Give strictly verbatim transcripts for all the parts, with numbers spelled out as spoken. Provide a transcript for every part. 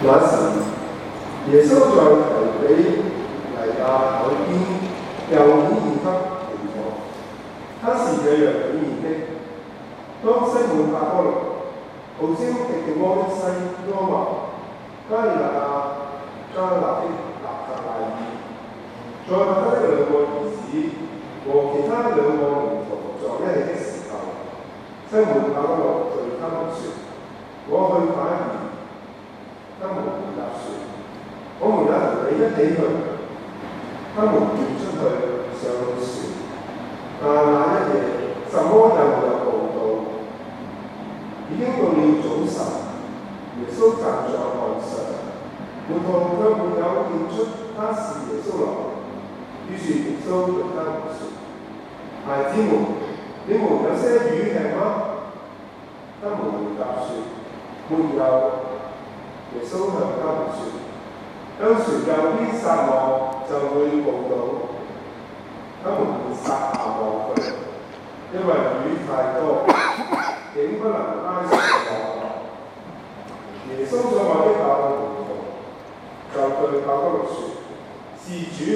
那時，耶穌在提比黎亞海邊又顯現給門徒，他是這樣顯現的：當西滿伯多祿，號稱狄迪摩的西多馬、加里肋亞迦勒的納匝肋爾，在他的兩個兒子和其他兩個門徒在一起的時候，西滿伯多祿對他們說：我去打魚。他們回答說：我們也同你一起去。他們便出去上了船，但那一夜什麼也沒有捕到。已經到了早晨，耶穌站在岸上，門徒卻沒有認出他是耶穌來。於是耶穌對他們說：孩子們，你們有些魚吃嗎？他們回答說：沒有。耶穌向他們說：向船右邊撒網，就會捕到。他們便撒下網去，因為魚太多，竟不能拉上網來。耶穌所愛的那門徒就對伯多祿說：是主。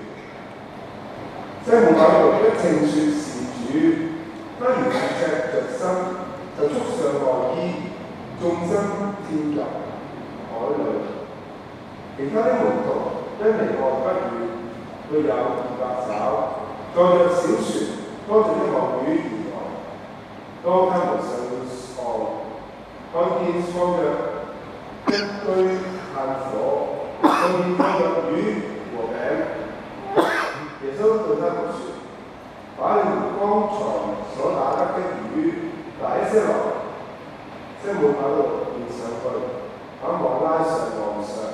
西滿伯多祿一聽說是主，他原是赤着身，就束上外衣，縱身跳入海裏。其他的門徒因離岸不遠，都有二百肘，載着小船，拖着一項魚而來。當他們上了岸，看見放着一堆炭火，上面放着魚和餅。耶穌對他們說：把你們剛才所打得的魚拿一些來。西滿伯多祿便上去，把網拉上岸上，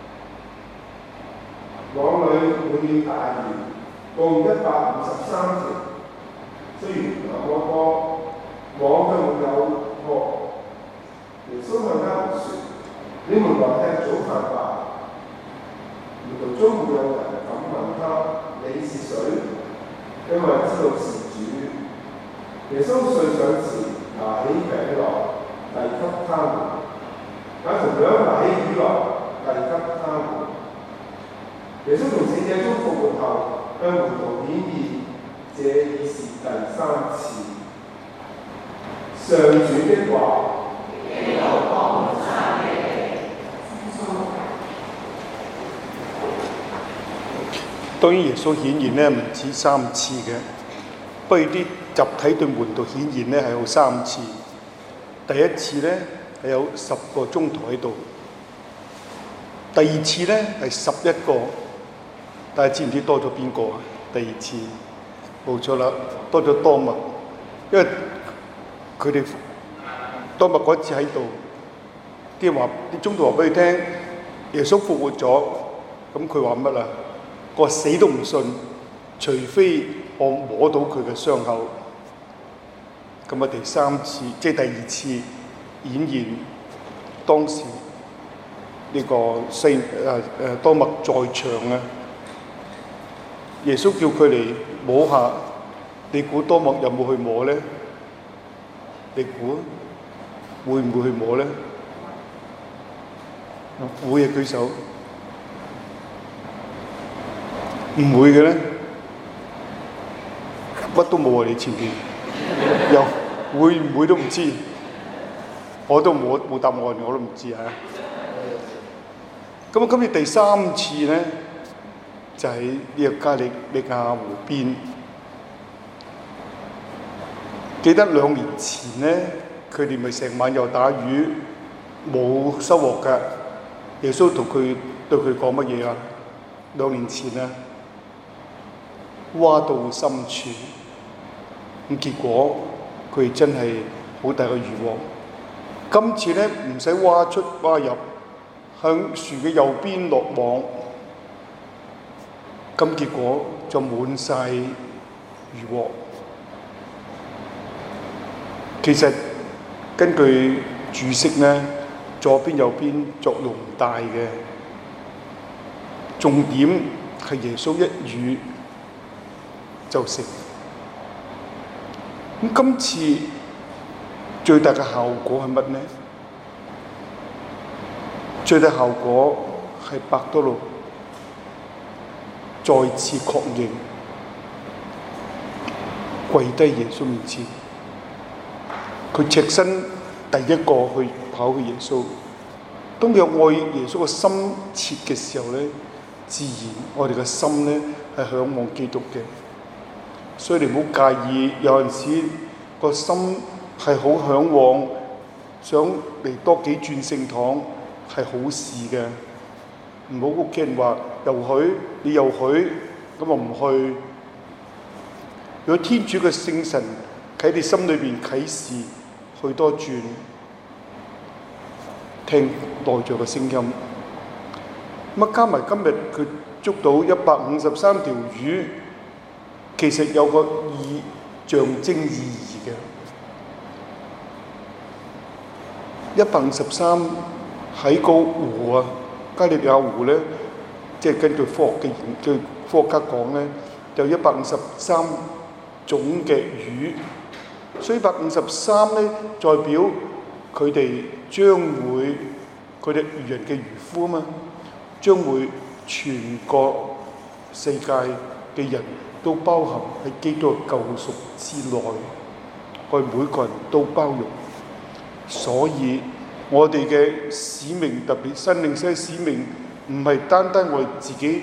網裏滿了大魚，共一百五十三條。雖然那麼多，網卻沒有破。耶穌向他們說：你們來吃早飯吧。門徒中沒有人敢問他：你是誰？因為知道是主。耶穌遂上前，拿起餅來，遞給他們，也同樣拿起魚來，遞給他們。耶穌從死者中復活後，向門徒顯現，這已是第三次。上主的話。 當然，耶穌顯現咧唔止三次嘅，不過啲集體對門徒顯現咧係有三次。第一次咧係有十個宗徒喺度，第二次咧係十一個，但係知唔知多咗邊個啊？第二次冇錯啦，多咗多默，因為佢哋多默嗰次喺度，啲人話啲宗徒話俾佢聽，耶穌復活咗，咁佢話乜啊？我死都唔信，除非我摸到佢嘅傷口。咁啊，第三次即係第二次演現，當時呢個西誒誒多默在場啊，耶穌叫佢嚟摸下，你估多默有冇去摸咧？你估會唔會去摸咧？會啊，舉手。唔會嘅咧，乜都冇啊！你前邊有會唔會都唔知，我都冇冇答案，我都唔知啊。咁啊，今次第三次咧，就喺呢個加利利亞湖邊。記得兩年前咧，佢哋咪成晚又打魚，冇收穫㗎。耶穌同佢對佢講乜嘢啊？兩年前啊。挖到深處，咁結果佢真係好大嘅漁獲。今次咧唔使挖出挖入，向船嘅右邊落網，咁結果就滿晒漁獲。其實根據注釋咧，左邊右邊作用唔大嘅，重點係耶穌一語就成。咁今次最大嘅效果係乜呢？ 最大效果係伯多祿再次確認，跪低耶穌面前，佢赤身第一個去跑去耶穌。當有愛耶穌嘅心切嘅時候咧，自然我哋嘅心咧係向往基督嘅。所以你唔好介意，有陣時個心係好向往，想嚟多幾轉聖堂係好事嘅。唔好屋企人話又許，你又許，咁我唔去。如果天主嘅聖神喺你心裏邊啟示，去多轉，聽內在嘅聲音。乜加埋今日佢捉到一百五十三條魚，其實有個意象徵意義嘅。一百五十三喺個湖啊，加利利亞湖咧，即係根據科學嘅研究，科學家講咧，有一百五十三種嘅魚，所以一百五十三咧代表佢哋將會，佢哋漁人嘅漁夫啊嘛，將會全個世界嘅人都包含喺基督嘅救贖之內，我哋每個人都包容。所以我哋嘅使命，特別新領洗嘅使命，唔係單單我哋自己，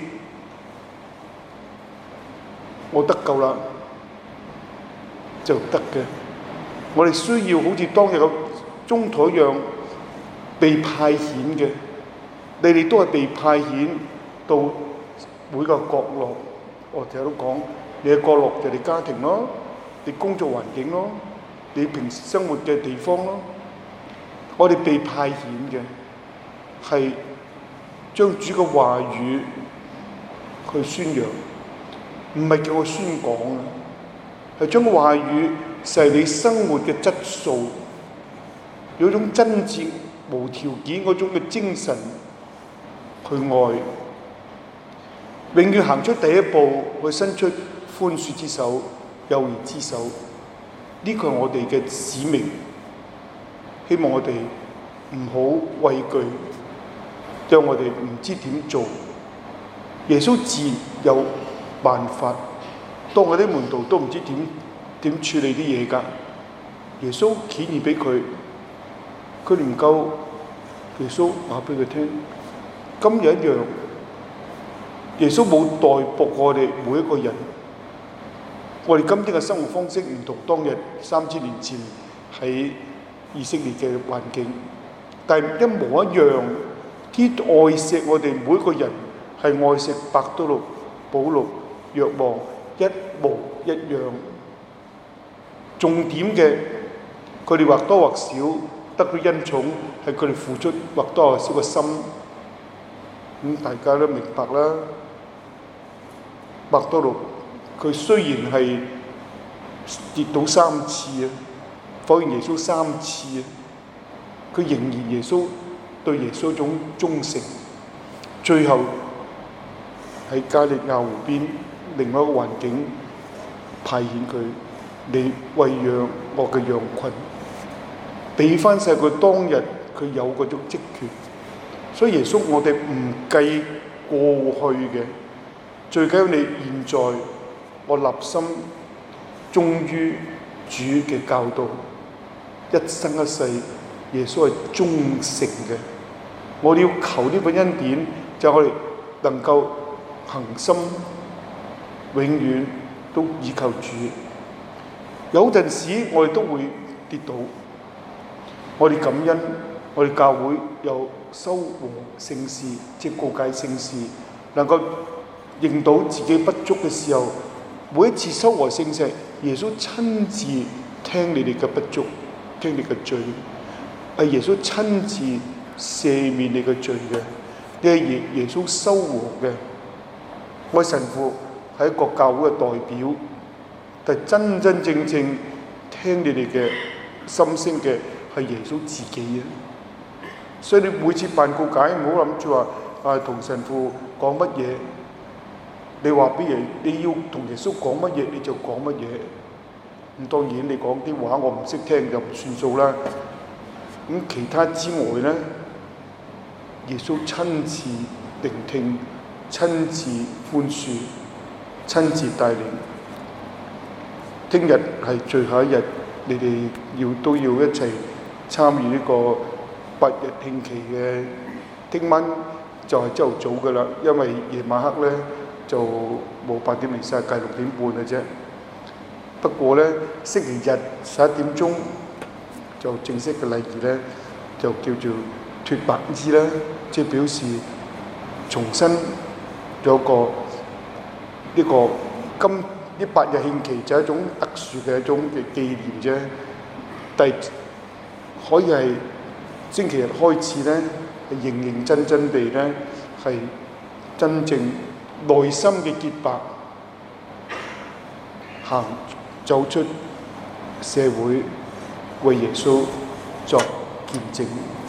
我得救啦就得嘅。我哋需要好似當日嘅宗徒一樣被派遣嘅。你哋都係被派遣到每個角落。我成日都講，你嘅角落就係你家庭咯，你工作環境咯，你平時生活嘅地方咯。我哋被派遣嘅係將主嘅話語去宣揚，唔係叫我宣講啊，係將話語係你生活嘅質素，有種真摯無條件嗰種嘅精神去愛，永遠行出第一步，去伸出寬恕之手、友誼之手，呢個係我哋嘅使命。希望我哋唔好畏懼，讓我哋唔知點做。耶穌自然有辦法，當我啲門徒都唔知點點處理啲嘢㗎。耶穌顯現俾佢，佢唔夠。耶穌話俾佢聽，今日一樣。耶穌冇代薄我哋每一個人。我哋今天嘅生活方式唔同當日三千年前喺以色列嘅環境，但係一模一樣。啲愛錫我哋每一個人係愛錫伯多祿、保祿、若望一模一樣。重點嘅，佢哋或多或少得到恩寵，係佢哋付出或多或少嘅心。咁大家都明白啦。伯多祿佢雖然係跌倒三次啊，否認耶穌三次啊，佢仍然耶穌對耶穌一種忠誠。最後喺加利亞湖邊另外一個環境派遣佢嚟餵養我嘅羊群，俾翻晒佢當日佢有嗰種職權。所以耶穌我哋唔計過去嘅，最緊要你現在我立心忠於主嘅教導，一生一世耶穌係忠誠嘅。我哋要求呢份恩典，就係我哋能夠恒心永遠都倚靠主。有陣時我哋都會跌倒，我哋感恩，我哋教會有修和聖事，即係告解聖事，能夠認到自己不足嘅時候，每一次修和聖事，耶穌親自聽你哋嘅不足，聽你嘅罪，係耶穌親自赦免你嘅罪嘅，你係耶耶穌修和嘅。我神父係一個教會嘅代表，但真真正正聽你哋嘅心聲嘅係耶穌自己啊！所以你每次辦告解，唔好諗住話啊同神父講乜嘢，你話俾人你要同耶穌講乜嘢你就講乜嘢。咁當然你講啲話我唔識聽就唔算數啦。咁其他之外咧， 耶穌親自聆聽、親自寬恕、親自帶領。聽日係最後一日，你哋要都要一齊參與呢個八日慶期嘅。聽晚就係朝頭早噶啦，因為夜晚黑咧就冇八點彌撒，計六點半嘅啫。不過咧，星期日十一點鐘就正式嘅禮儀咧，就叫做脱白衣啦，即係表示重新有個呢個今呢八日慶期就係一種特殊嘅一種嘅紀念啫。但係可以係星期日開始咧，係認認真真地咧，係真正內心嘅潔白，行走出社會，為耶穌作見證。